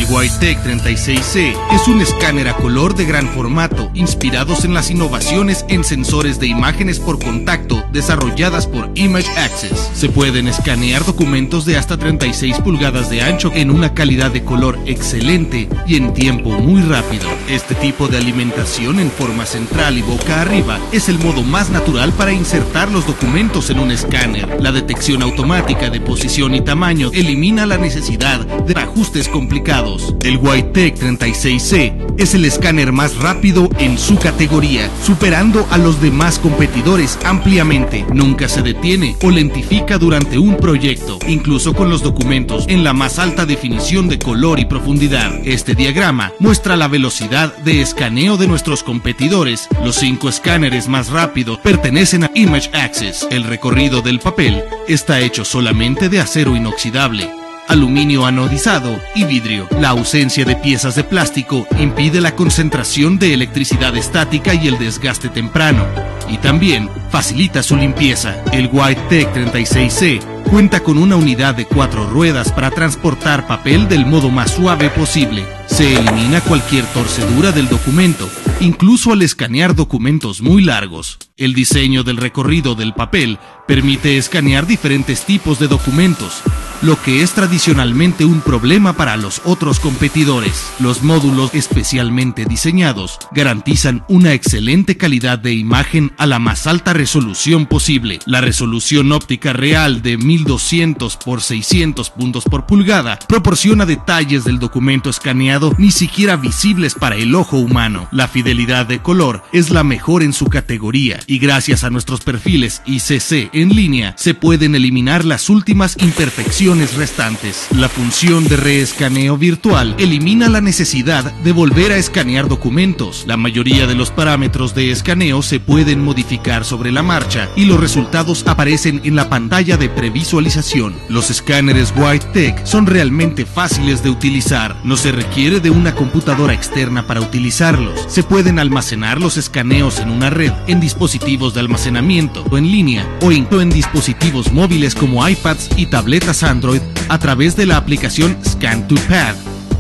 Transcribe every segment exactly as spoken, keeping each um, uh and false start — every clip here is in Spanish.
El WhiteTech treinta y seis C es un escáner a color de gran formato, inspirados en las innovaciones en sensores de imágenes por contacto desarrolladas por Image Access. Se pueden escanear documentos de hasta treinta y seis pulgadas de ancho en una calidad de color excelente y en tiempo muy rápido. Este tipo de alimentación en forma central y boca arriba es el modo más natural para insertar los documentos en un escáner. La detección automática de posición y tamaño elimina la necesidad de ajustes complicados. El WhiteTech treinta y seis C es el escáner más rápido en su categoría, superando a los demás competidores ampliamente. Nunca se detiene o lentifica durante un proyecto, incluso con los documentos en la más alta definición de color y profundidad. Este diagrama muestra la velocidad de escaneo de nuestros competidores. Los cinco escáneres más rápidos pertenecen a Image Access. El recorrido del papel está hecho solamente de acero inoxidable, aluminio anodizado y vidrio. La ausencia de piezas de plástico impide la concentración de electricidad estática y el desgaste temprano, y también facilita su limpieza. El WhiteTech treinta y seis C cuenta con una unidad de cuatro ruedas para transportar papel del modo más suave posible. Se elimina cualquier torcedura del documento, incluso al escanear documentos muy largos. El diseño del recorrido del papel permite escanear diferentes tipos de documentos, lo que es tradicionalmente un problema para los otros competidores. Los módulos especialmente diseñados garantizan una excelente calidad de imagen a la más alta resolución posible. La resolución óptica real de mil doscientos por seiscientos puntos por pulgada proporciona detalles del documento escaneado ni siquiera visibles para el ojo humano. La fidelidad de color es la mejor en su categoría, y gracias a nuestros perfiles I C C en línea se pueden eliminar las últimas imperfecciones restantes. La función de reescaneo virtual elimina la necesidad de volver a escanear documentos. La mayoría de los parámetros de escaneo se pueden modificar sobre la marcha y los resultados aparecen en la pantalla de previsualización. Los escáneres WhiteTech son realmente fáciles de utilizar. No se requiere de una computadora externa para utilizarlos. Se pueden almacenar los escaneos en una red, en dispositivos de almacenamiento o en línea, o incluso en dispositivos móviles como iPads y tabletas Android a través de la aplicación Scan to Pad.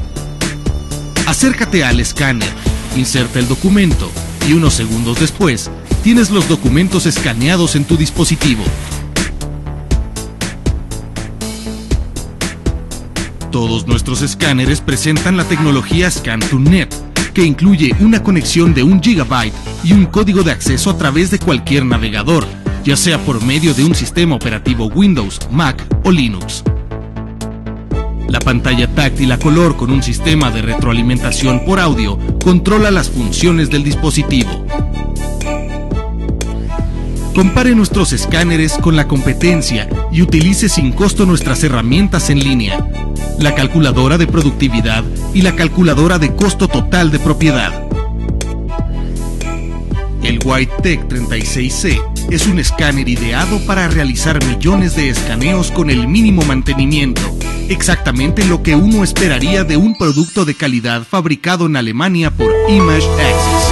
Acércate al escáner, inserta el documento y unos segundos después tienes los documentos escaneados en tu dispositivo. Todos nuestros escáneres presentan la tecnología Scan to Net, que incluye una conexión de un gigabyte y un código de acceso a través de cualquier navegador, ya sea por medio de un sistema operativo Windows, Mac o Linux. La pantalla táctil a color con un sistema de retroalimentación por audio controla las funciones del dispositivo. Compare nuestros escáneres con la competencia y utilice sin costo nuestras herramientas en línea, la calculadora de productividad y la calculadora de costo total de propiedad. El WhiteTech treinta y seis C es un escáner ideado para realizar millones de escaneos con el mínimo mantenimiento, exactamente lo que uno esperaría de un producto de calidad fabricado en Alemania por Image Access.